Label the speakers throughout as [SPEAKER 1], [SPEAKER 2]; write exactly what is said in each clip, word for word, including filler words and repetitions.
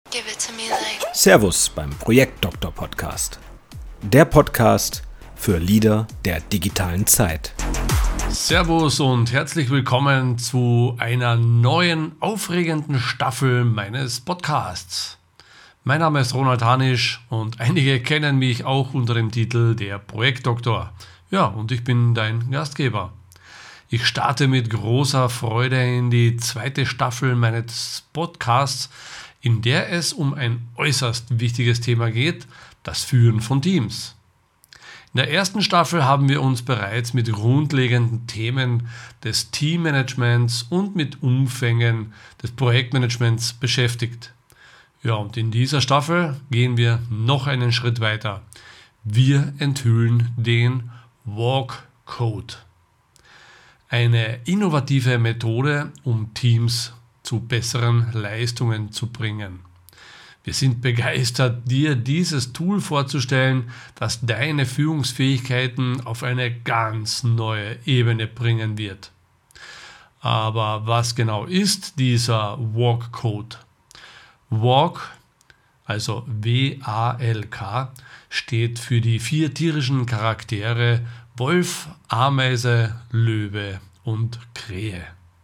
[SPEAKER 1] Give it to me like.
[SPEAKER 2] Servus beim Projektdoktor Podcast. Der Podcast für Leader der digitalen Zeit.
[SPEAKER 3] Servus und herzlich willkommen zu einer neuen, aufregenden Staffel meines Podcasts. Mein Name ist Ronald Hanisch und einige kennen mich auch unter dem Titel der Projektdoktor. Ja, und ich bin dein Gastgeber. Ich starte mit großer Freude in die zweite Staffel meines Podcasts, in der es um ein äußerst wichtiges Thema geht, das Führen von Teams. In der ersten Staffel haben wir uns bereits mit grundlegenden Themen des Teammanagements und mit Umfängen des Projektmanagements beschäftigt. Ja, und in dieser Staffel gehen wir noch einen Schritt weiter. Wir enthüllen den Walk Code. Eine innovative Methode, um Teams zu besseren Leistungen zu bringen. Wir sind begeistert, dir dieses Tool vorzustellen, das deine Führungsfähigkeiten auf eine ganz neue Ebene bringen wird. Aber was genau ist dieser Walk Code? Walk, also W A L K, steht für die vier tierischen Charaktere Wolf, Ameise, Löwe und Krähe.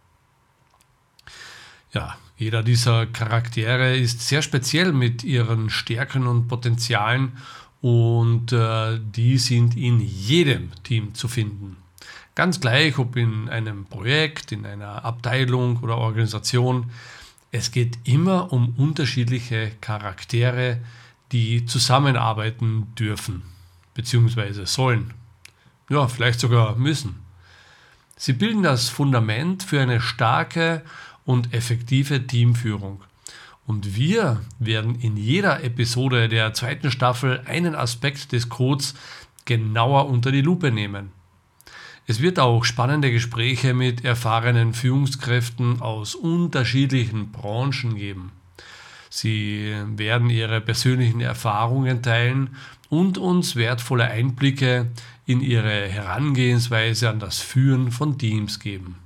[SPEAKER 3] Ja, jeder dieser Charaktere ist sehr speziell mit ihren Stärken und Potenzialen und äh, die sind in jedem Team zu finden. Ganz gleich, ob in einem Projekt, in einer Abteilung oder Organisation. Es geht immer um unterschiedliche Charaktere, die zusammenarbeiten dürfen bzw. sollen. Ja, vielleicht sogar müssen. Sie bilden das Fundament für eine starke und effektive Teamführung. Und wir werden in jeder Episode der zweiten Staffel einen Aspekt des Codes genauer unter die Lupe nehmen. Es wird auch spannende Gespräche mit erfahrenen Führungskräften aus unterschiedlichen Branchen geben. Sie werden ihre persönlichen Erfahrungen teilen und uns wertvolle Einblicke in ihre Herangehensweise an das Führen von Teams geben.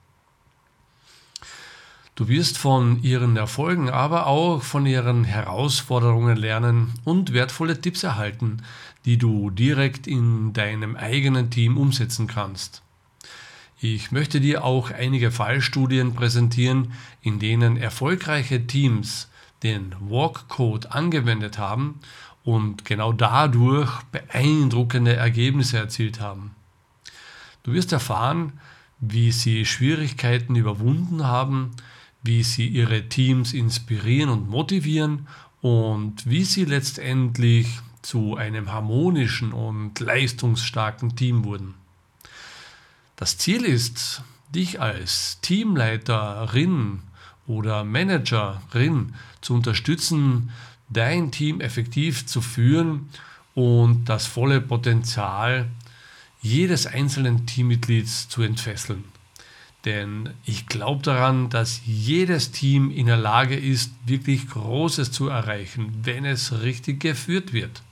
[SPEAKER 3] Du wirst von ihren Erfolgen, aber auch von ihren Herausforderungen lernen und wertvolle Tipps erhalten, die du direkt in deinem eigenen Team umsetzen kannst. Ich möchte dir auch einige Fallstudien präsentieren, in denen erfolgreiche Teams den Walk Code angewendet haben und genau dadurch beeindruckende Ergebnisse erzielt haben. Du wirst erfahren, wie sie Schwierigkeiten überwunden haben, wie sie ihre Teams inspirieren und motivieren und wie sie letztendlich zu einem harmonischen und leistungsstarken Team wurden. Das Ziel ist, dich als Teamleiterin oder Managerin zu unterstützen, dein Team effektiv zu führen und das volle Potenzial jedes einzelnen Teammitglieds zu entfesseln. Denn ich glaube daran, dass jedes Team in der Lage ist, wirklich Großes zu erreichen, wenn es richtig geführt wird.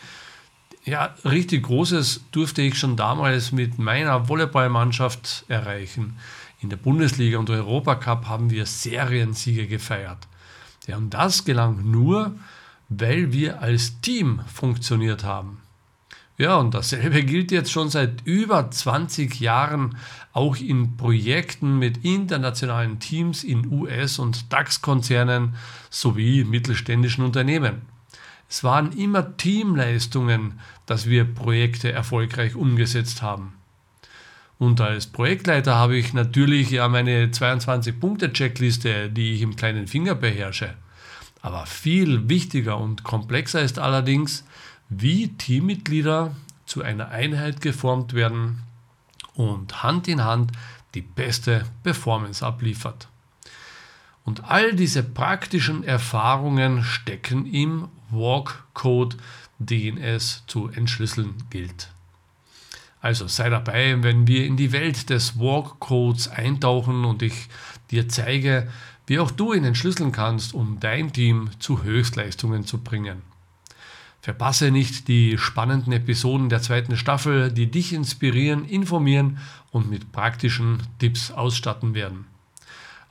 [SPEAKER 3] Ja, richtig Großes durfte ich schon damals mit meiner Volleyballmannschaft erreichen. In der Bundesliga und Europacup haben wir Seriensiege gefeiert. Ja, und das gelang nur, weil wir als Team funktioniert haben. Ja, und dasselbe gilt jetzt schon seit über zwanzig Jahren auch in Projekten mit internationalen Teams in U S- und DAX-Konzernen sowie mittelständischen Unternehmen. Es waren immer Teamleistungen, dass wir Projekte erfolgreich umgesetzt haben. Und als Projektleiter habe ich natürlich ja meine zweiundzwanzig-Punkte-Checkliste, die ich im kleinen Finger beherrsche. Aber viel wichtiger und komplexer ist allerdings, wie Teammitglieder zu einer Einheit geformt werden und Hand in Hand die beste Performance abliefert. Und all diese praktischen Erfahrungen stecken im Walk Code, den es zu entschlüsseln gilt. Also sei dabei, wenn wir in die Welt des Walk Codes eintauchen und ich dir zeige, wie auch du ihn entschlüsseln kannst, um dein Team zu Höchstleistungen zu bringen. Verpasse nicht die spannenden Episoden der zweiten Staffel, die dich inspirieren, informieren und mit praktischen Tipps ausstatten werden.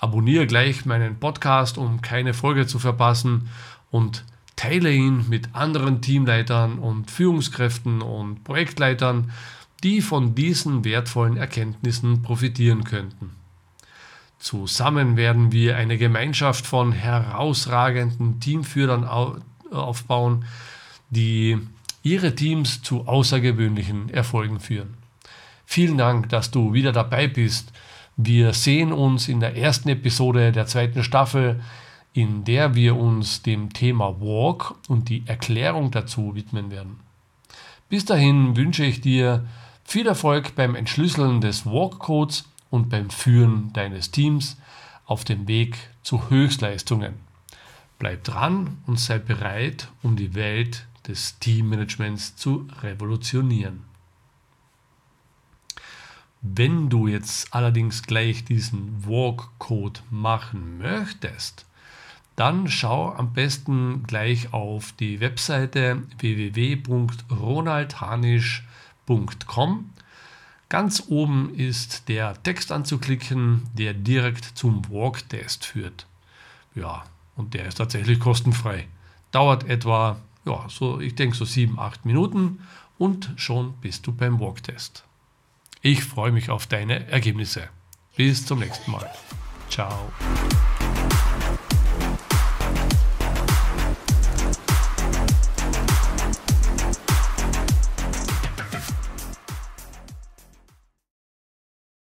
[SPEAKER 3] Abonniere gleich meinen Podcast, um keine Folge zu verpassen, und teile ihn mit anderen Teamleitern und Führungskräften und Projektleitern, die von diesen wertvollen Erkenntnissen profitieren könnten. Zusammen werden wir eine Gemeinschaft von herausragenden Teamführern aufbauen, die ihre Teams zu außergewöhnlichen Erfolgen führen. Vielen Dank, dass du wieder dabei bist. Wir sehen uns in der ersten Episode der zweiten Staffel, in der wir uns dem Thema Walk und die Erklärung dazu widmen werden. Bis dahin wünsche ich dir viel Erfolg beim Entschlüsseln des Walk-Codes und beim Führen deines Teams auf dem Weg zu Höchstleistungen. Bleib dran und sei bereit, um die Welt des Teammanagements zu revolutionieren. Wenn du jetzt allerdings gleich diesen Walk-Code machen möchtest, dann schau am besten gleich auf die Webseite w w w punkt ronald hanisch punkt com. Ganz oben ist der Text anzuklicken, der direkt zum Walk-Test führt. Ja, und der ist tatsächlich kostenfrei. Dauert etwa, ja, so, ich denke so sieben, acht Minuten und schon bist du beim Walk-Test. Ich freue mich auf deine Ergebnisse. Bis zum nächsten Mal. Ciao.